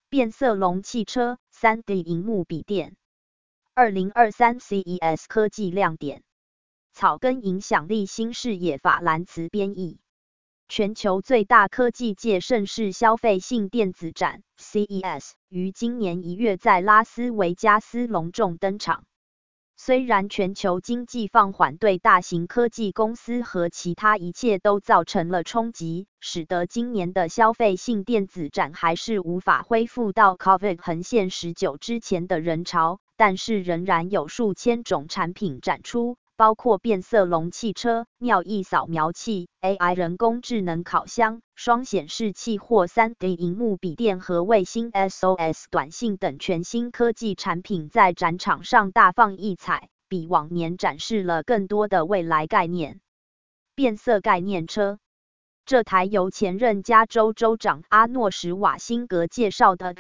变色龙汽车 3D 萤幕笔电。2023 CES 科技亮点。草根影响力新视野法兰茨编译。全球最大科技界盛事消费性电子展 CES 于今年1月在拉斯维加斯隆重登场。虽然全球经济放缓对大型科技公司和其他一切都造成了冲击，使得今年的消费性电子展还是无法恢复到 COVID 横线19之前的人潮，但是仍然有数千种产品展出，包括变色龙汽车、尿液扫描器、AI 人工智能烤箱、双显示器或 3D 萤幕笔电和卫星 SOS 短信等全新科技产品在展场上大放异彩，比往年展示了更多的未来概念。变色概念车。这台由前任加州州长阿诺·施瓦辛格介绍的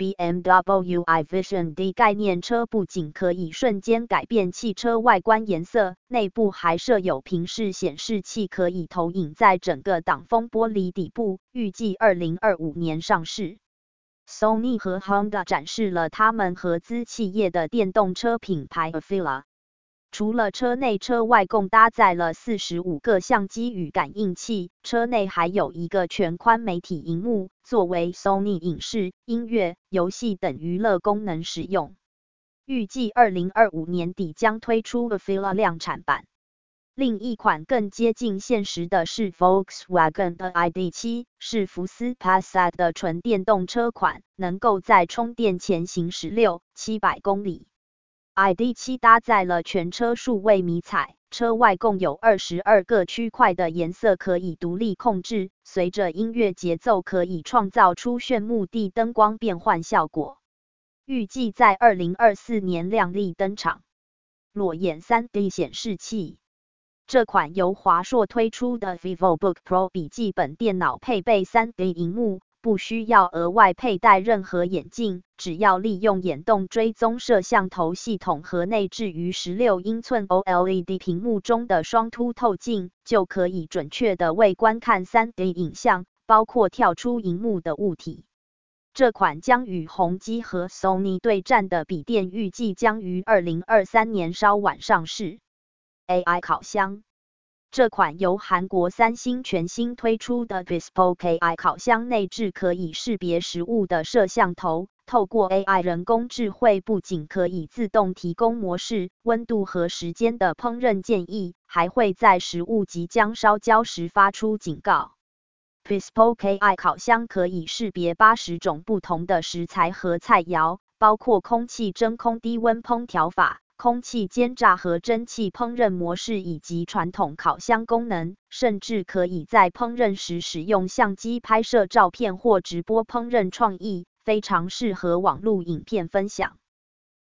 BMW iVision D 概念车不仅可以瞬间改变汽车外观颜色，内部还设有平视显示器可以投影在整个挡风玻璃底部，预计2025年上市。Sony 和 Honda 展示了他们合资企业的电动车品牌 Afeela。除了车内车外共搭载了45个相机与感应器，车内还有一个全宽媒体萤幕，作为 Sony 影视、音乐、游戏等娱乐功能使用。预计2025年底将推出 Afeela 量产版。另一款更接近现实的是 Volkswagen 的 ID.7， 是福斯 Passat 的纯电动车款，能够在充电前行16-700公里。ID.7 搭载了全车数位迷彩，车外共有22个区块的颜色可以独立控制，随着音乐节奏可以创造出炫目的灯光变换效果。预计在2024年亮丽登场。裸眼 3D 显示器。这款由华硕推出的 VivoBook Pro 笔记本电脑配备 3D 萤幕，不需要额外佩戴任何眼镜，只要利用眼动追踪摄像头系统和内置于16英寸 OLED 屏幕中的双凸透镜，就可以准确地为观看 3D 影像，包括跳出萤幕的物体。这款将与宏基和 Sony 对战的笔电预计将于2023年稍晚上市。AI 烤箱。这款由韩国三星全新推出的 Bespoke AI 烤箱内置可以识别食物的摄像头，透过 AI 人工智慧不仅可以自动提供模式、温度和时间的烹饪建议，还会在食物即将烧焦时发出警告。Bespoke AI 烤箱可以识别80种不同的食材和菜肴，包括空气真空低温烹调法、空气煎炸和蒸汽烹饪模式以及传统烤箱功能，甚至可以在烹饪时使用相机拍摄照片或直播烹饪创意，非常适合网络影片分享。